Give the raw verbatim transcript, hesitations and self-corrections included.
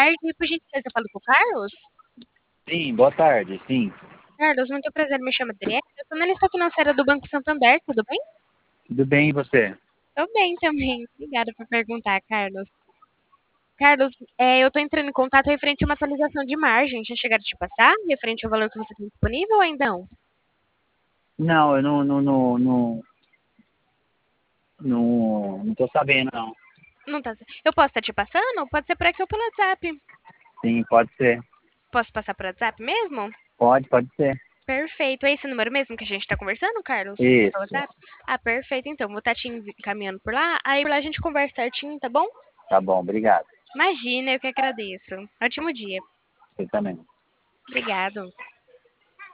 tarde. Por gentileza, eu falo com o Carlos? Sim, boa tarde, sim. Carlos, muito prazer, me chamo Adriana. Eu sou analista financeira do Banco Santander, tudo bem? Tudo bem, e você? Tô bem também. Obrigada por perguntar, Carlos. Carlos, é, eu tô entrando em contato referente a uma atualização de margem. Já chegaram a te passar? Referente ao valor que você tem disponível ou ainda não? Não, eu não, não, não, não, não, não tô sabendo, não. Não tá. Eu posso estar te passando? Pode ser por aqui ou pelo WhatsApp. Sim, pode ser. Posso passar por WhatsApp mesmo? Pode, pode ser. Perfeito. É esse número mesmo que a gente tá conversando, Carlos? Pelo Isso. WhatsApp? Ah, perfeito. Então, vou estar te encaminhando por lá. Aí por lá a gente conversa certinho, tá bom? Tá bom, obrigado. Imagina, eu que agradeço. Ótimo dia. Você também. Obrigado.